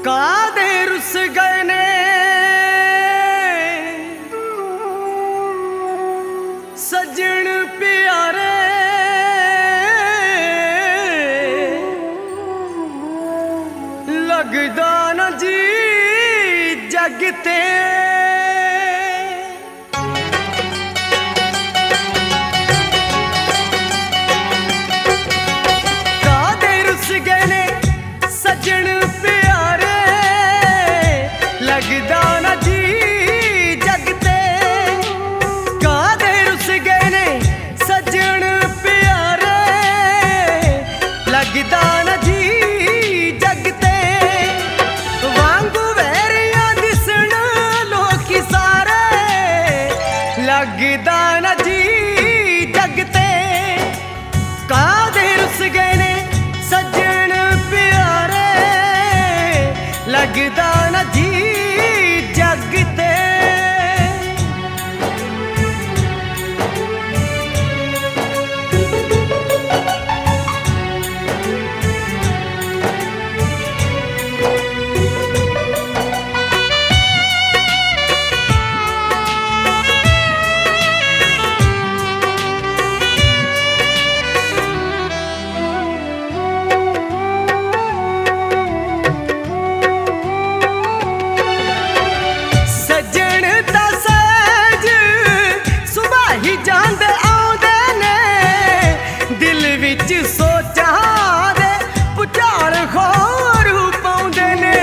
कादे रुस गए ने सजन प्यारे, लगदा न जी जगते। कादे रुस गए ने सजन प्यारे, लगदा न जी जगते। कादे रुस गए ने सजन प्यारे, लगदा न जी जगते। वांगू वैरियां दिसण लोकी सारे, लगदा न जी जगते। कादे रुस गए ने सजन प्यारे, लगदा न जी जगते। सोचां दे पुचाल खोर पाउंदे ने।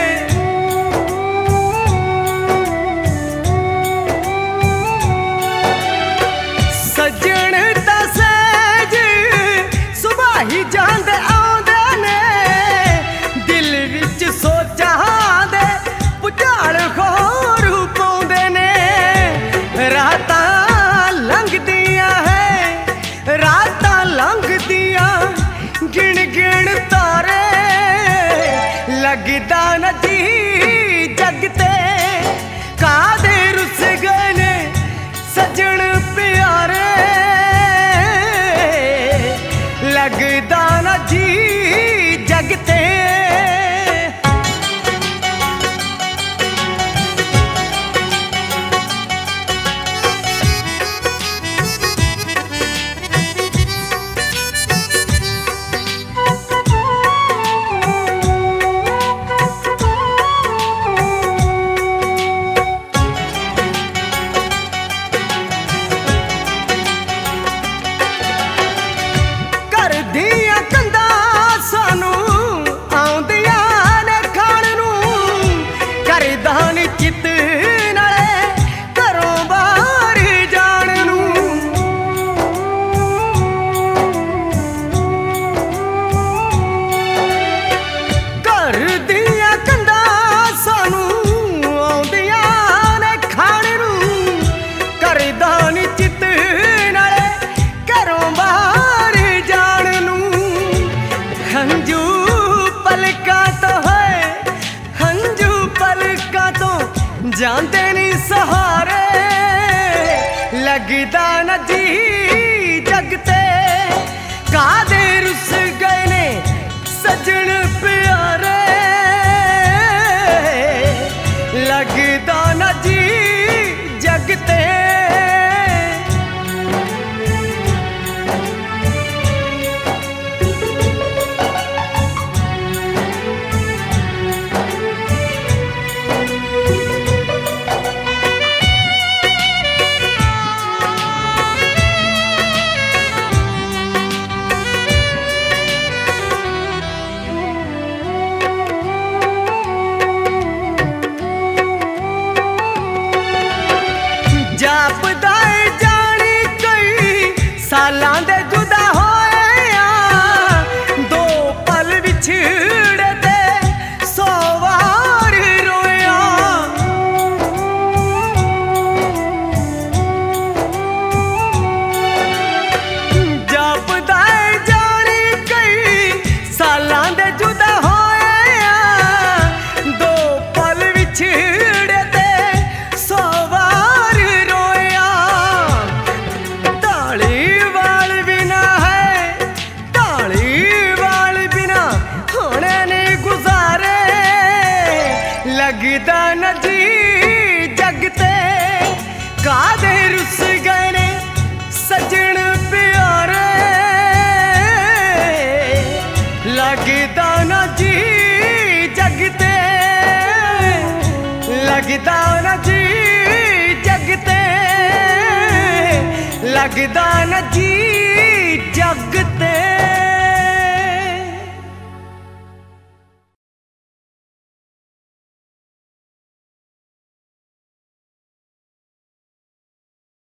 सजन दा सहज सुबह ही जांदे आउंदे ने, दिल विच सोचां दे पुचाल खोर पाउंदे ने। रातां लंघदियां है रातां लंघदियां गिण गिण तारे, लगदा न जी जगते। कादे रुस गए ने सजन प्यारे, लगदा न जी जगते। जानते नहीं सहारे, लगदा न जी जगते। कादे रुस गए ने सजन प्यारे, लगदा न जी जगते। लगदा न जी